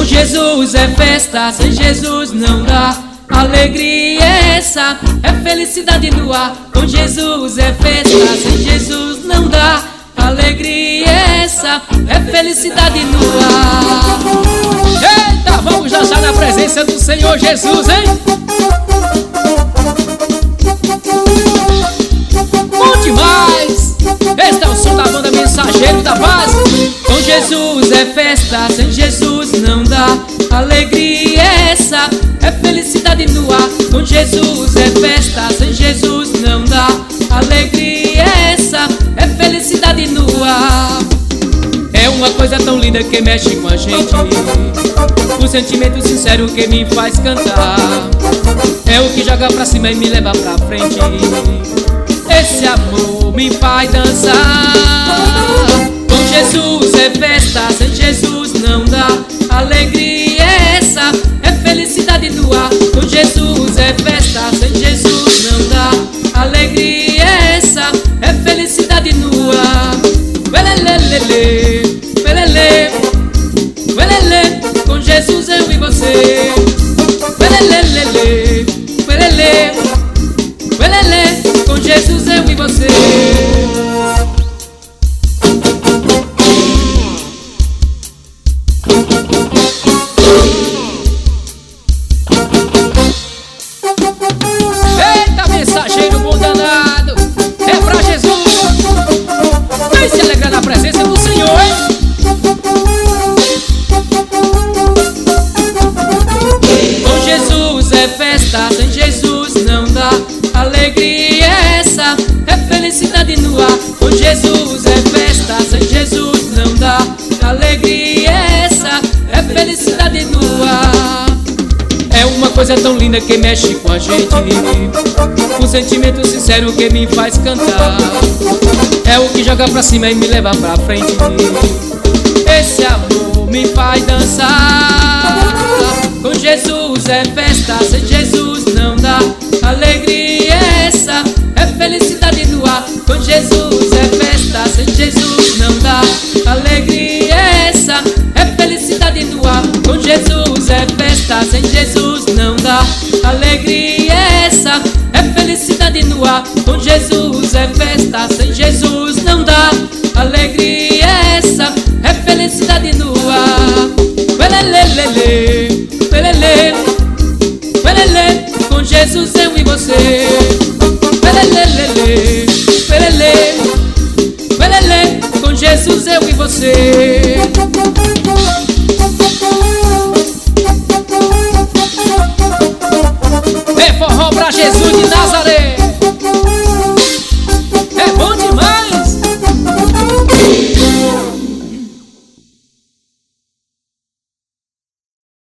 Jesus é festa, sem Jesus não dá. Alegria é essa, é felicidade no ar. Com Jesus é festa, sem Jesus não dá. Alegria é essa, é felicidade no ar. Eita, vamos dançar na presença do Senhor Jesus, hein? Bom demais! Este é o som da banda Mensageiro da Paz. Com Jesus é festa, sem Jesus não dá. Alegria é essa, é felicidade no ar. Com Jesus é festa, sem Jesus não dá. Alegria é essa, é felicidade no ar. É uma coisa tão linda que mexe com a gente, o sentimento sincero que me faz cantar. É o que joga pra cima e me leva pra frente. Esse amor me faz dançar. Com Jesus é festa, sem Jesus não dá. Alegria é essa, é felicidade no ar. Com Jesus é festa, sem Jesus não dá. Alegria é essa, é felicidade no ar. Welelelele, welele, welele, com Jesus eu e você. Welelelele, welele, welele, com Jesus eu e você. Eita, mensageiro bom danado, é pra Jesus. Vem se alegrar na presença do Senhor, hein? Com Jesus é festa, sem Jesus não dá. Alegria é essa, é felicidade no ar. Com Jesus é festa, sem Jesus não dá. Alegria é essa, é felicidade no ar. É uma coisa tão linda que mexe com a gente, um sentimento sincero que me faz cantar. É o que joga pra cima e me leva pra frente. Esse amor me faz dançar. Com Jesus é festa, sem Jesus não dá. Alegria é essa, é felicidade no ar. Com Jesus é festa, sem Jesus não dá. Alegria é essa, é felicidade no ar. Com Jesus é festa, sem Jesus não dá. Alegria é essa, é felicidade no ar. Com Jesus é festa, sem Jesus não dá. Alegria é essa, é felicidade no ar. Welelelele, welele, welele, com Jesus eu e você. Welelelele, welele, welele, com Jesus eu e você.